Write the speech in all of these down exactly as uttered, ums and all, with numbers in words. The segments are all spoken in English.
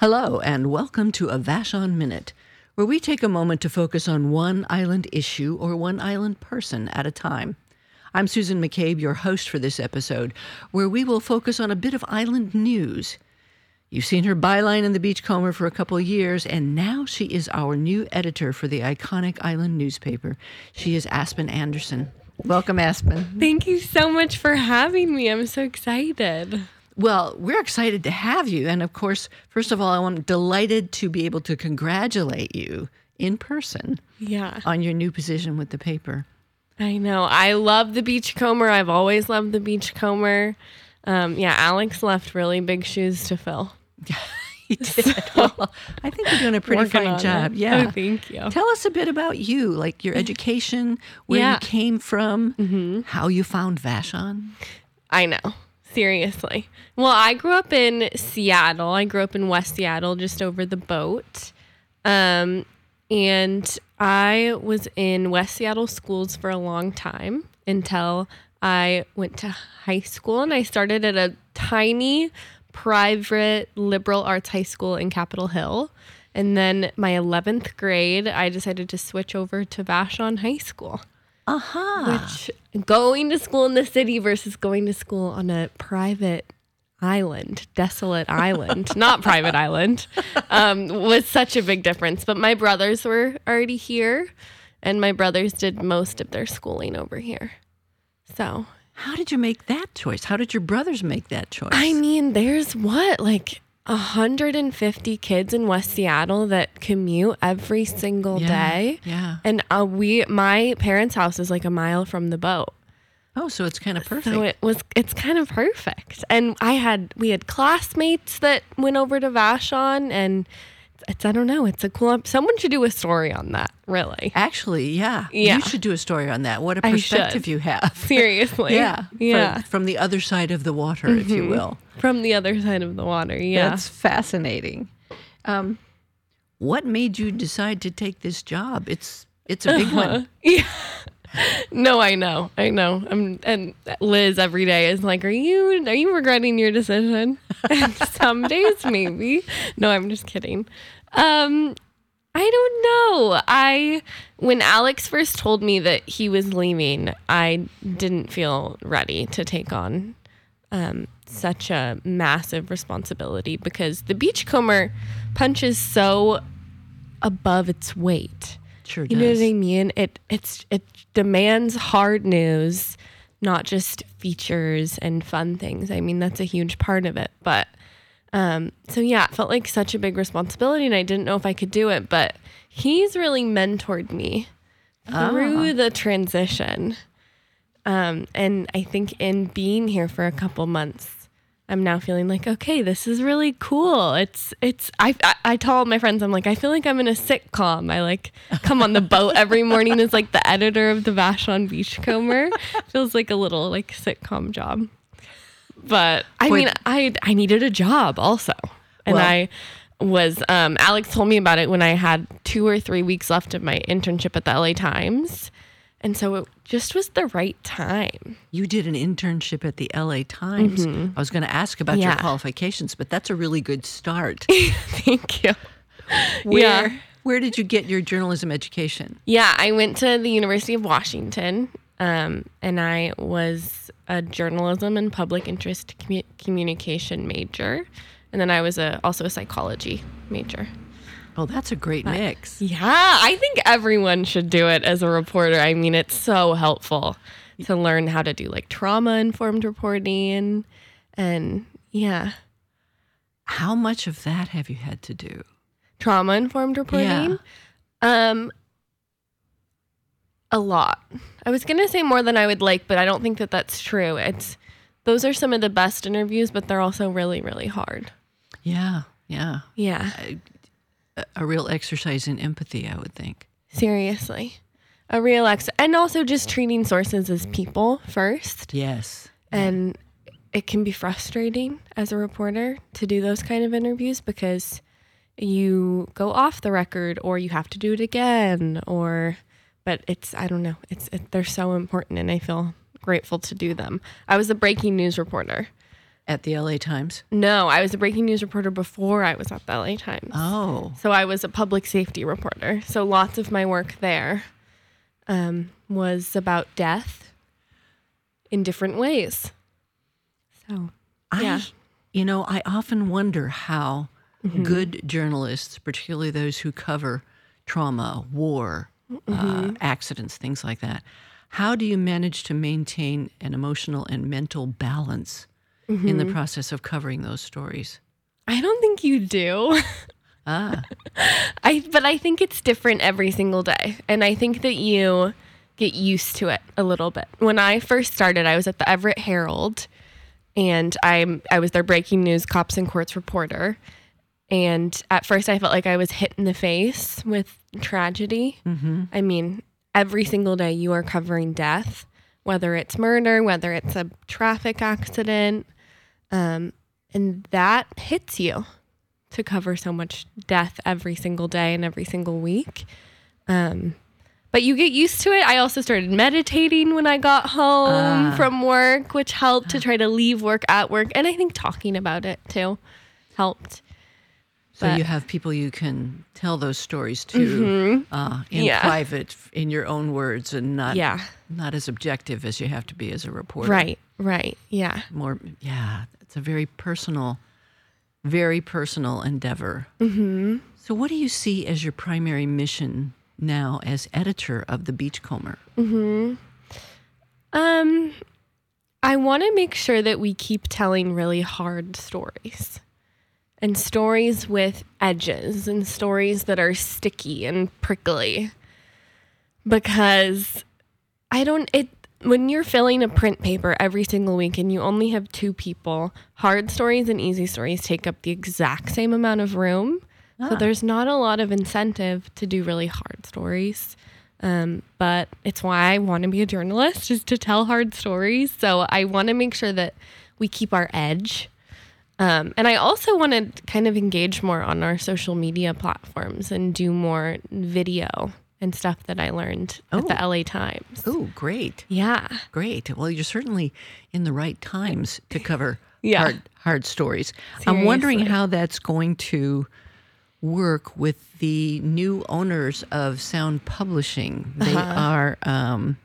Hello, and welcome to a Vashon Minute, where we take a moment to focus on one island issue or one island person at a time. I'm Susan McCabe, your host for this episode, where we will focus on a bit of island news. You've seen her byline in the Beachcomber for a couple of years, and now she is our new editor for the iconic island newspaper. She is Aspen Anderson. Welcome, Aspen. Thank you so much for having me. I'm so excited. Well, we're excited to have you. And of course, first of all, I'm delighted to be able to congratulate you in person Yeah. on your new position with the paper. I know. I love the Beachcomber. I've always loved the Beachcomber. Um, yeah, Alex left really big shoes to fill. He did. Well, I think you're doing a pretty Working fine on job. it. Yeah. Oh, thank you. Tell us a bit about you, like your education, where Yeah. you came from, Mm-hmm. how you found Vashon. I know. Seriously. Well, I grew up in Seattle. I grew up in West Seattle, just over the boat. Um, and I was in West Seattle schools for a long time until I went to high school, and I started at a tiny private liberal arts high school in Capitol Hill. And then my eleventh grade, I decided to switch over to Vashon High School. Uh-huh. Which going to school in the city versus going to school on a private island, desolate island, not private island, um, was such a big difference. But my brothers were already here, and my brothers did most of their schooling over here. So, How did you make that choice? How did your brothers make that choice? I mean, there's what, like one hundred fifty kids in West Seattle that commute every single Yeah, day. yeah. And uh, we, my parents' house is like a mile from the boat. Oh, so it's kind of perfect. So it was, it's kind of perfect. And I had, we had classmates that went over to Vashon, and it's, I don't know, it's a cool, someone should do a story on that, really. Actually, yeah. Yeah. You should do a story on that. What a I perspective should. you have. Seriously. Yeah. Yeah. From, from the other side of the water, if you will. From the other side of the water. Yeah. That's fascinating. Um, what made you decide to take this job? It's it's a big one. Yeah. No, I know. I know. I'm, and Liz every day is like, are you, are you regretting your decision? And some days maybe. No, I'm just kidding. Um, I don't know. I, when Alex first told me that he was leaving, I didn't feel ready to take on, um, such a massive responsibility, because the Beachcomber punches so above its weight. Sure You does. know what I mean? It it's it demands hard news, not just features and fun things. I mean, that's a huge part of it. But um, so yeah, it felt like such a big responsibility, and I didn't know if I could do it. But he's really mentored me through Ah. the transition. Um, and I think in being here for a couple months, I'm now feeling like, okay, this is really cool. It's, it's, I, I, I tell all my friends, I'm like, I feel like I'm in a sitcom. I like come on the boat every morning as like the editor of the Vashon Beachcomber. Feels like a little like sitcom job. But I Boy, mean, I, I needed a job also. And Well- I was, um, Alex told me about it when I had two or three weeks left of my internship at the L A Times. And so it just was the right time. You did an internship at the L A Times. I was going to ask about your Yeah. qualifications, but that's a really good start. Thank you. Where, Yeah. where did you get your journalism education? Yeah, I went to the University of Washington, um, and I was a journalism and public interest commu- communication major. And then I was a, also a psychology major. Oh, that's a great mix. Yeah, I think everyone should do it as a reporter. I mean, it's so helpful to learn how to do like trauma-informed reporting. And yeah, How much of that have you had to do? trauma-informed reporting. Um, a lot. I was going to say more than I would like, but I don't think that that's true. It's those are some of the best interviews, but they're also really, really hard. Yeah, yeah. Yeah, A, a real exercise in empathy, I would think. seriously. A real ex- and also just treating sources as people first. Yes. And it can be frustrating as a reporter to do those kind of interviews because you go off the record or you have to do it again or, but it's, I don't know, it's, it, they're so important and I feel grateful to do them. I was a breaking news reporter At the L A Times? No, I was a breaking news reporter before I was at the L A Times. Oh. So I was a public safety reporter. So lots of my work there um, was about death in different ways. So, yeah. I, you know, I often wonder how mm-hmm. good journalists, particularly those who cover trauma, war, mm-hmm. uh, accidents, things like that, how do you manage to maintain an emotional and mental balance mm-hmm. in the process of covering those stories? I don't think you do. Ah. I but I think it's different every single day. And I think that you get used to it a little bit. When I first started, I was at the Everett Herald, and I'm I was their breaking news cops and courts reporter. And at first I felt like I was hit in the face with tragedy. Mm-hmm. I mean, every single day you are covering death, whether it's murder, whether it's a traffic accident. Um, and that hits you to cover so much death every single day and every single week. Um, but you get used to it. I also started meditating when I got home uh, from work, which helped to try to leave work at work. And I think talking about it too helped. So but, you have people you can tell those stories to mm-hmm. uh, in yeah. private, in your own words, and not yeah. not as objective as you have to be as a reporter. Right, right, yeah. More, yeah. It's a very personal, very personal endeavor. Mm-hmm. So what do you see as your primary mission now as editor of The Beachcomber? Mm-hmm. Um, I want to make sure that we keep telling really hard stories. And stories with edges and stories that are sticky and prickly. Because I don't, it, when you're filling a print paper every single week and you only have two people, hard stories and easy stories take up the exact same amount of room. Ah. So there's not a lot of incentive to do really hard stories. Um, but it's why I want to be a journalist, is to tell hard stories. So I want to make sure that we keep our edge. Um, and I also want to kind of engage more on our social media platforms and do more video and stuff that I learned oh. at the L A Times. Oh, great. Yeah. Great. Well, you're certainly in the right times to cover yeah. hard, hard stories. Seriously. I'm wondering how that's going to work with the new owners of Sound Publishing. They uh-huh. are um,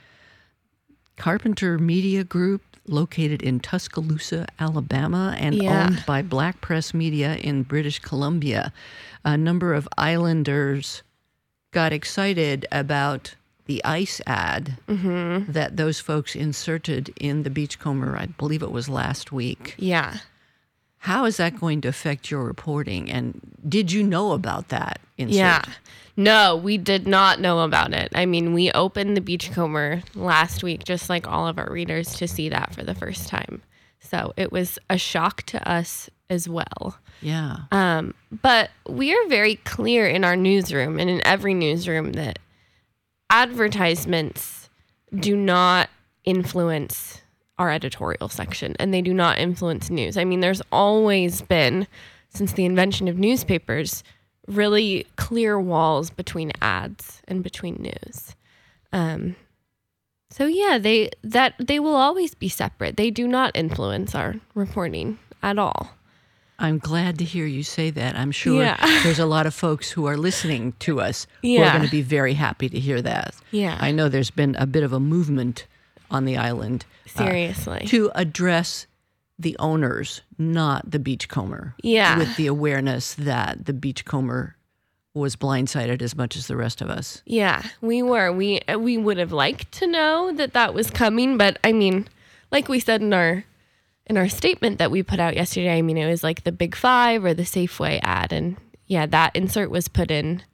Carpenter Media Group, located in Tuscaloosa, Alabama, and yeah. owned by Black Press Media in British Columbia. A number of islanders got excited about the ICE ad mm-hmm. that those folks inserted in The Beachcomber, I believe it was last week. Yeah. How is that going to affect your reporting? And did you know about that insert? Yeah. No, we did not know about it. I mean, we opened The Beachcomber last week, just like all of our readers, to see that for the first time. So it was a shock to us as well. Yeah. Um, but we are very clear in our newsroom and in every newsroom that advertisements do not influence our editorial section, and they do not influence news. I mean, there's always been, since the invention of newspapers, really clear walls between ads and between news. Um, so yeah, they that they will always be separate. They do not influence our reporting at all. I'm glad to hear you say that. I'm sure yeah. there's a lot of folks who are listening to us yeah. who are going to be very happy to hear that. Yeah. I know there's been a bit of a movement on the island. Seriously. Uh, to address the owners, not the Beachcomber. Yeah. With the awareness that the Beachcomber was blindsided as much as the rest of us. Yeah, we were. We we would have liked to know that that was coming, but I mean, like we said in our in our statement that we put out yesterday, I mean, it was like the Big Five or the Safeway ad, and yeah, that insert was put in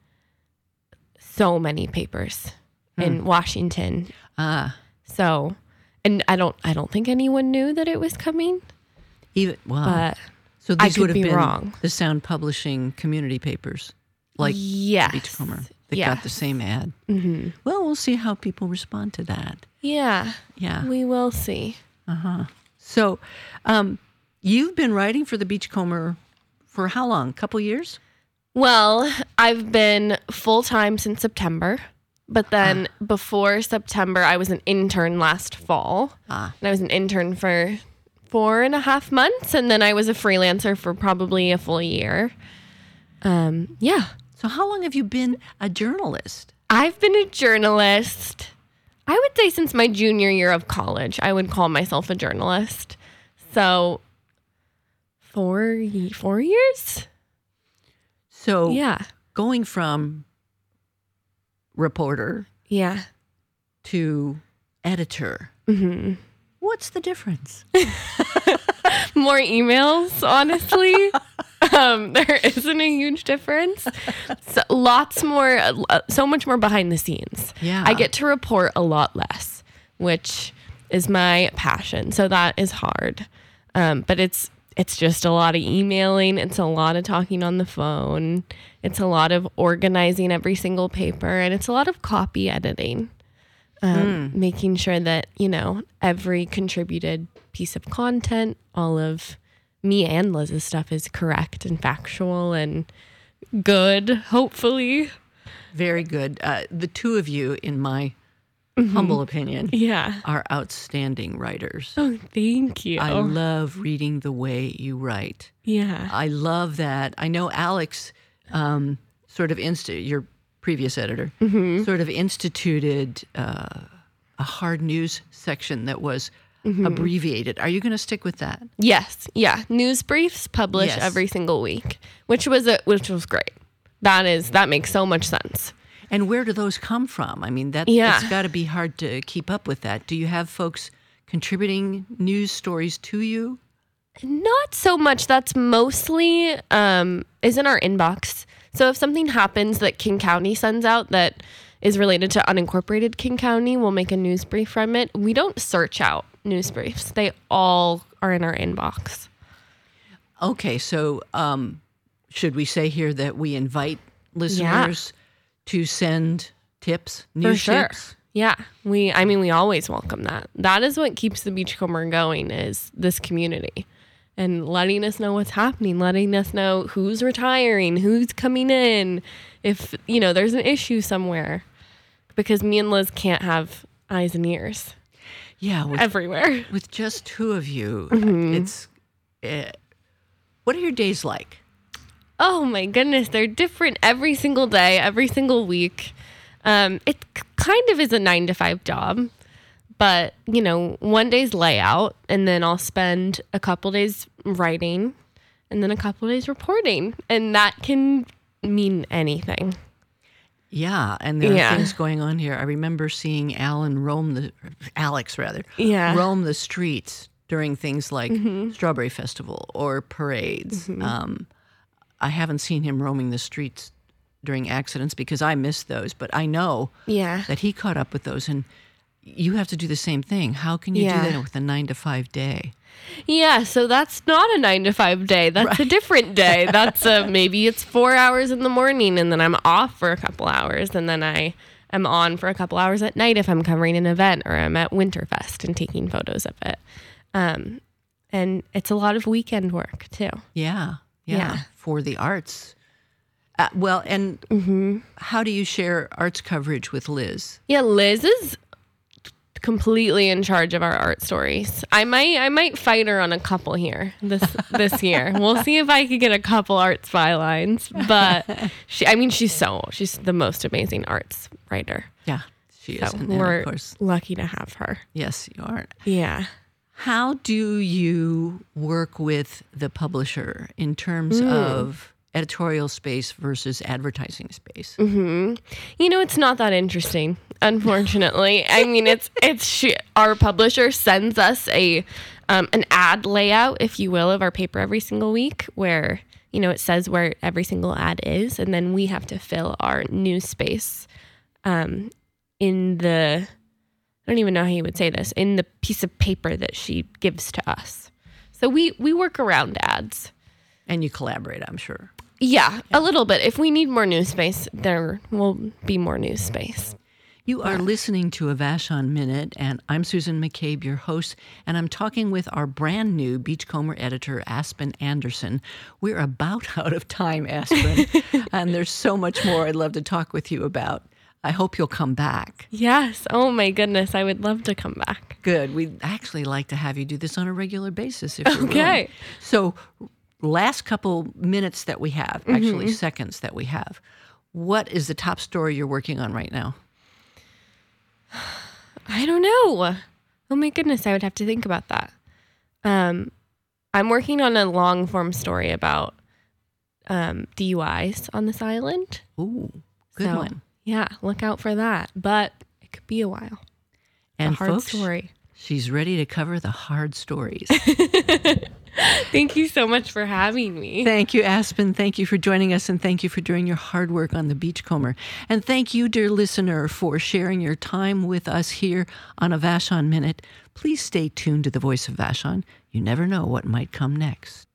so many papers hmm. in Washington. Ah. So, and I don't I don't think anyone knew that it was coming. Even well, but so these I could would have be been wrong. The Sound Publishing community papers, like yes. Beachcomber, that yes. got the same ad. Mm-hmm. Well, we'll see how people respond to that. Yeah, yeah, we will see. Uh huh. So, um, you've been writing for the Beachcomber for how long? A couple years? Well, I've been full time since September. But then ah. before September, I was an intern last fall. Ah. And I was an intern for four and a half months, and then I was a freelancer for probably a full year. Um, yeah. So how long have you been a journalist? I've been a journalist, I would say since my junior year of college. I would call myself a journalist. So four, four years? So yeah. Going from reporter yeah. to editor, mm-hmm. what's the difference? More emails, honestly. Um, there isn't a huge difference. So, lots more, uh, so much more behind the scenes. Yeah. I get to report a lot less, which is my passion. So that is hard. Um, but it's it's just a lot of emailing. It's a lot of talking on the phone. It's a lot of organizing every single paper, and it's a lot of copy editing. Um, mm. Making sure that, you know, every contributed piece of content, all of me and Liz's stuff is correct and factual and good, hopefully. Very good. Uh, the two of you, in my mm-hmm. humble opinion, yeah. are outstanding writers. Oh, thank you. I love reading the way you write. Yeah. I love that. I know Alex um, sort of, insti- your previous editor, mm-hmm. sort of instituted uh, a hard news section that was Mm-hmm. abbreviated. Are you going to stick with that? Yes. Yeah. News briefs publish yes. every single week, which was a, which was great. That is that makes so much sense. And where do those come from? I mean, that yeah. it's got to be hard to keep up with that. Do you have folks contributing news stories to you? Not so much. That's mostly um, is in our inbox. So if something happens that King County sends out that is related to unincorporated King County, we'll make a news brief from it. We don't search out news briefs. They all are in our inbox. Okay, so um, should we say here that we invite listeners yeah. to send tips, news For sure. tips? Yeah, we. I mean, we always welcome that. That is what keeps the Beachcomber going, is this community. And letting us know what's happening, letting us know who's retiring, who's coming in, if, you know, there's an issue somewhere. Because me and Liz can't have eyes and ears. Yeah. With, everywhere. With just two of you, mm-hmm. it's, uh, what are your days like? Oh my goodness. They're different every single day, every single week. Um, it kind of is a nine to five job. But, you know, one day's layout, and then I'll spend a couple days writing, and then a couple days reporting. And that can mean anything. Yeah, and there yeah. are things going on here. I remember seeing Alan roam the, Alex rather, yeah. roam the streets during things like mm-hmm. Strawberry Festival or parades. Mm-hmm. Um, I haven't seen him roaming the streets during accidents because I missed those, but I know yeah. that he caught up with those, and you have to do the same thing. How can you yeah. do that with a nine to five day? Yeah, so that's not a nine to five day. That's right. a different day. That's a, maybe it's four hours in the morning, and then I'm off for a couple hours, and then I am on for a couple hours at night if I'm covering an event or I'm at Winterfest and taking photos of it. Um, and it's a lot of weekend work too. Yeah, yeah, yeah. for the arts. Uh, well, and mm-hmm. how do you share arts coverage with Liz? Yeah, Liz is completely in charge of our art stories. I might I might fight her on a couple here this this year. We'll see if I can get a couple arts bylines. But she I mean she's so she's the most amazing arts writer. Yeah, she is. So and, we're and of course, lucky to have her. Yes, you are. Yeah. How do you work with the publisher in terms mm. of editorial space versus advertising space? Mm-hmm. You know, it's not that interesting, unfortunately. I mean, it's it's she, our publisher sends us a um, an ad layout, if you will, of our paper every single week, where, you know, it says where every single ad is, and then we have to fill our news space um, in the, I don't even know how you would say this, in the piece of paper that she gives to us. So we we work around ads. And you collaborate, I'm sure. Yeah, yeah, a little bit. If we need more news space, there will be more news space. You are yeah. listening to A Vashon Minute, and I'm Susan McCabe, your host, and I'm talking with our brand new Beachcomber editor, Aspen Anderson. We're about out of time, Aspen, and there's so much more I'd love to talk with you about. I hope you'll come back. Yes. Oh my goodness. I would love to come back. Good. We'd actually like to have you do this on a regular basis if you're Okay. willing. So last couple minutes that we have, actually Mm-hmm. seconds that we have, what is the top story you're working on right now? I don't know. Oh my goodness. I would have to think about that. Um, I'm working on a long form story about um, D U Is on this island. Ooh, good So, one. Yeah, look out for that. But it could be a while. And a hard folks, story. she's ready to cover the hard stories. Thank you so much for having me. Thank you, Aspen. Thank you for joining us, and thank you for doing your hard work on the Beachcomber. And thank you, dear listener, for sharing your time with us here on a Vashon Minute. Please stay tuned to the Voice of Vashon. You never know what might come next.